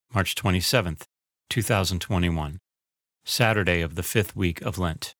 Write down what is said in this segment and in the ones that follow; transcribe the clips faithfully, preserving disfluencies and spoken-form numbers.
March twenty-seventh, two thousand twenty-one, Saturday of the fifth week of Lent.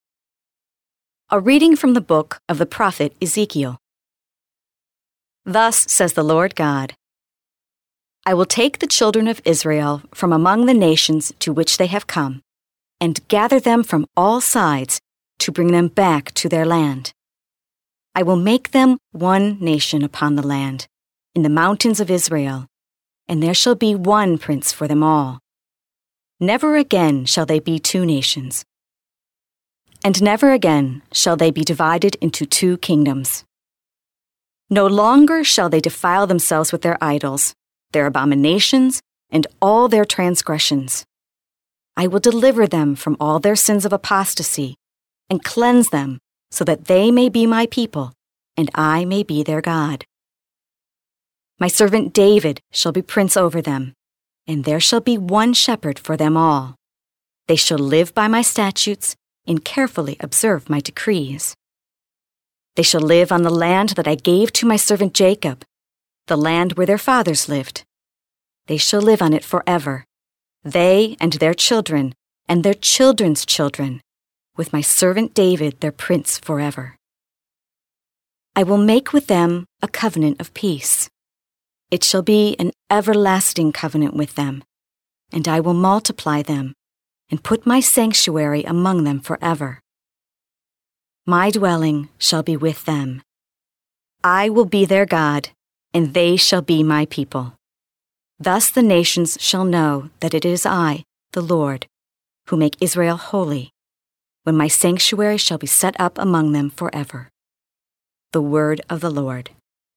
A reading from the book of the prophet Ezekiel. Thus says the Lord God, I will take the children of Israel from among the nations to which they have come, and gather them from all sides to bring them back to their land. I will make them one nation upon the land, in the mountains of Israel, and there shall be one prince for them all. Never again shall they be two nations, and never again shall they be divided into two kingdoms. No longer shall they defile themselves with their idols, their abominations, and all their transgressions. I will deliver them from all their sins of apostasy, and cleanse them, so that they may be my people, and I may be their God. My servant David shall be prince over them, and there shall be one shepherd for them all. They shall live by my statutes, and carefully observe my decrees. They shall live on the land that I gave to my servant Jacob, the land where their fathers lived. They shall live on it forever, they and their children, and their children's children, with my servant David their prince forever. I will make with them a covenant of peace. It shall be an everlasting covenant with them, and I will multiply them, and put my sanctuary among them forever. My dwelling shall be with them. I will be their God, and they shall be my people. Thus the nations shall know that it is I, the Lord, who make Israel holy, when my sanctuary shall be set up among them forever. The word of the Lord.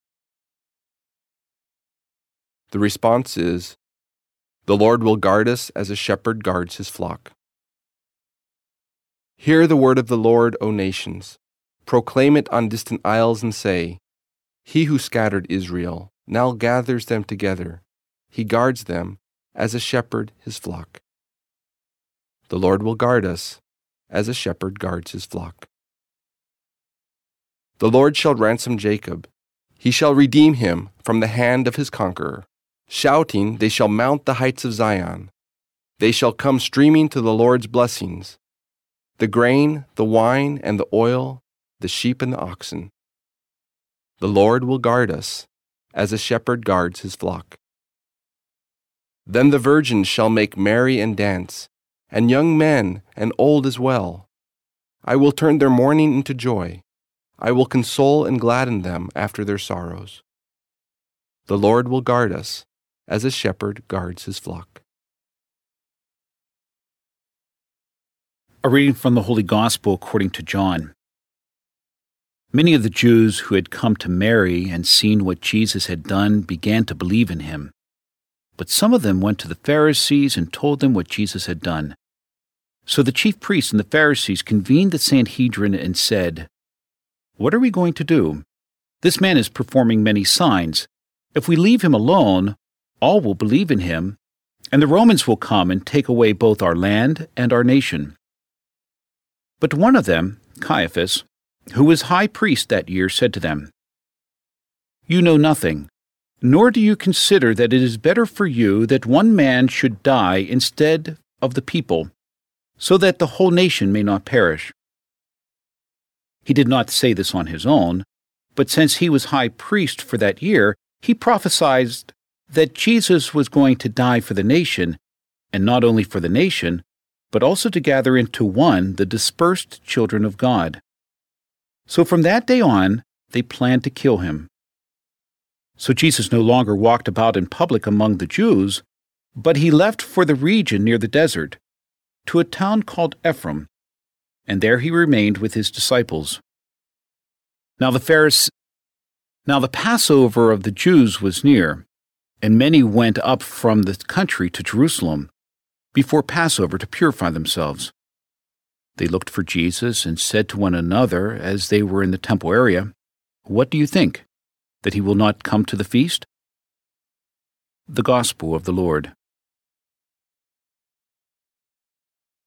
The response is, the Lord will guard us as a shepherd guards his flock. Hear the word of the Lord, O nations. Proclaim it on distant isles and say, He who scattered Israel now gathers them together. He guards them as a shepherd his flock. The Lord will guard us as a shepherd guards his flock. The Lord shall ransom Jacob. He shall redeem him from the hand of his conqueror. Shouting, they shall mount the heights of Zion. They shall come streaming to the Lord's blessings, the grain, the wine, and the oil, the sheep and the oxen. The Lord will guard us, as a shepherd guards his flock. Then the virgins shall make merry and dance, and young men and old as well. I will turn their mourning into joy. I will console and gladden them after their sorrows. The Lord will guard us, as a shepherd guards his flock. A reading from the Holy Gospel according to John. Many of the Jews who had come to Mary and seen what Jesus had done began to believe in him. But some of them went to the Pharisees and told them what Jesus had done. So the chief priests and the Pharisees convened the Sanhedrin and said, What are we going to do? This man is performing many signs. If we leave him alone, all will believe in him, and the Romans will come and take away both our land and our nation. But one of them, Caiaphas, who was high priest that year, said to them, You know nothing, nor do you consider that it is better for you that one man should die instead of the people, so that the whole nation may not perish. He did not say this on his own, but since he was high priest for that year, he prophesied that Jesus was going to die for the nation, and not only for the nation, but also to gather into one the dispersed children of God. So from that day on, they planned to kill him. So Jesus no longer walked about in public among the Jews, but he left for the region near the desert, to a town called Ephraim, and there he remained with his disciples. Now the Pharise- Now the Passover of the Jews was near, and many went up from the country to Jerusalem before Passover to purify themselves. They looked for Jesus and said to one another as they were in the temple area, What do you think, that he will not come to the feast? The Gospel of the Lord.